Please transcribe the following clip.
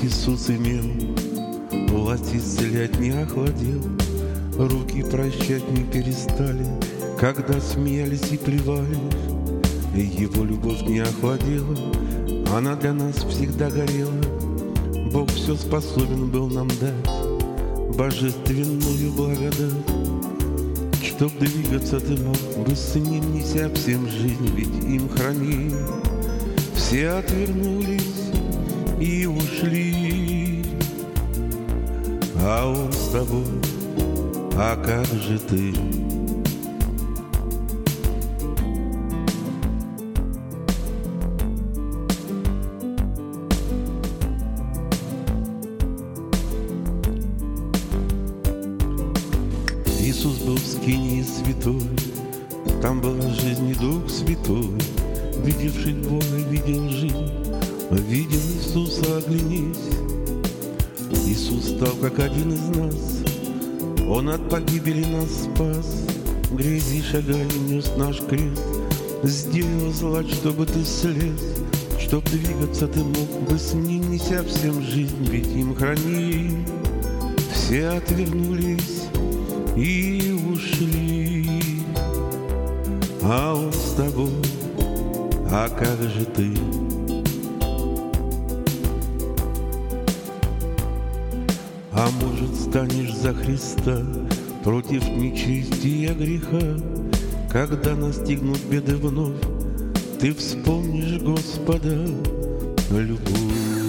Иисус имел, власть исцелять не охладел, руки прощать не перестали, когда смеялись и плевали. Его любовь не охладела, она для нас всегда горела. Бог все способен был нам дать божественную благодать. Чтоб двигаться ты мог бы с ним, неся всем жизнь, ведь им храни. Все отвернулись и ушли, а он с тобой, а как же ты? Иисус был в скинии святой, там была жизнь и Дух Святой. Видевший Бога, видел жизнь, видел Иисуса, оглянись. Иисус стал как один из нас, Он от погибели нас спас. Грязи шагая нес наш крест, сделал злать, чтобы ты слез. Чтоб двигаться ты мог бы с ним, неся всем жизнь, ведь им храни. Все отвернулись и ушли, а он с тобой, а как же ты? А может, станешь за Христа против нечестия греха? Когда настигнут беды вновь, ты вспомнишь Господа любовь.